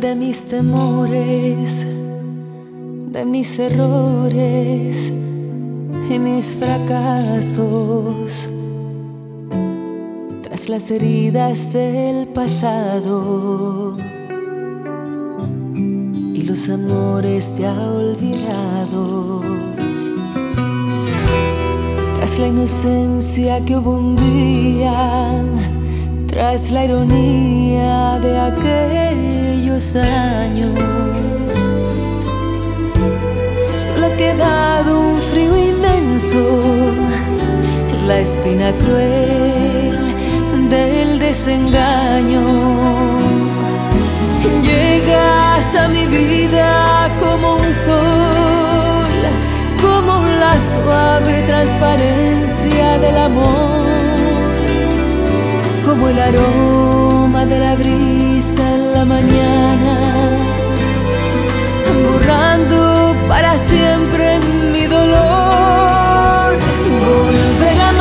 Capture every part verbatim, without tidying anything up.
de mis temores, de mis errores y mis fracasos, tras las heridas del pasado y los amores ya olvidados, tras la inocencia que hubo un día, tras la ironía de aquellos años, solo ha quedado un frío inmenso, la espina cruel del desengaño. Llegas a mi vida como un sol, como la suave transparencia del amor, como el aroma de la brisa en la mañana, borrando para siempre en mi dolor. Volver a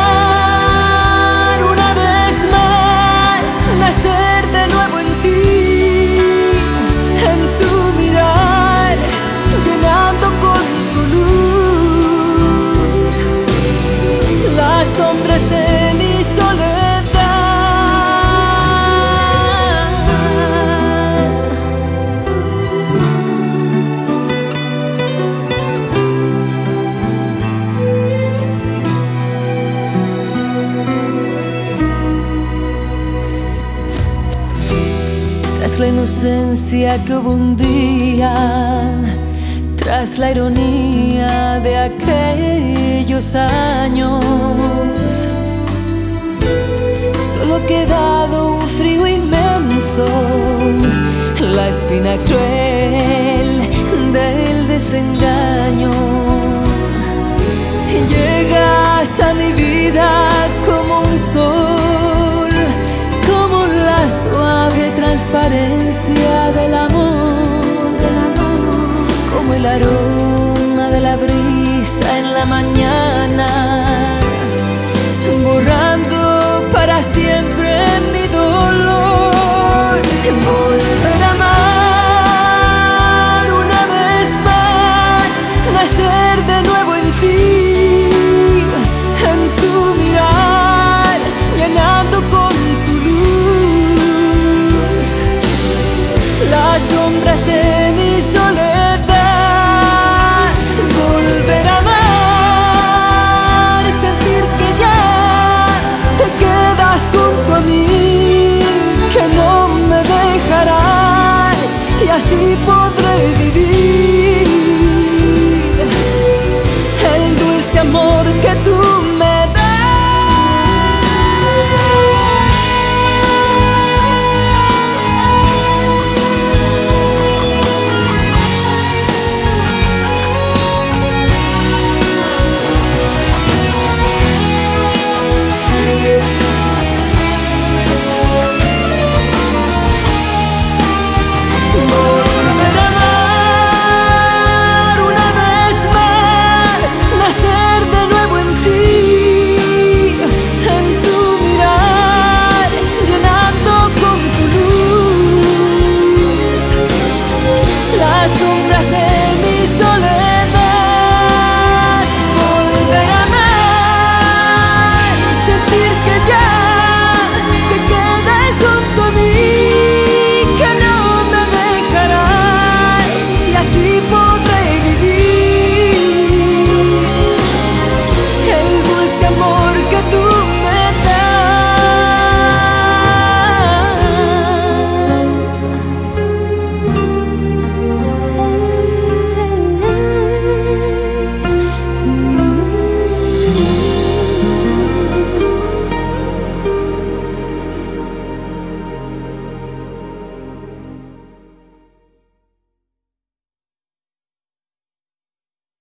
amar una vez más, nacer de nuevo en ti, en tu mirar, llenando con tu luz las sombras de mi soledad. Tras la inocencia que hubo un día, tras la ironía de aquellos años, solo ha quedado un frío inmenso, la espina cruel del desengaño. Llegas a mi vida como un sol, como la suave transparencia del amor, como el aroma de la brisa en la mañana, borrando para siempre mi dolor. Volver a amar una vez más, nacer de nuevo en ti, en tu mirar, llenando con tu luz las sombras de mi soledad. Volver a amar es sentir que ya te quedas junto a mí, que no me dejarás, y así podré vivir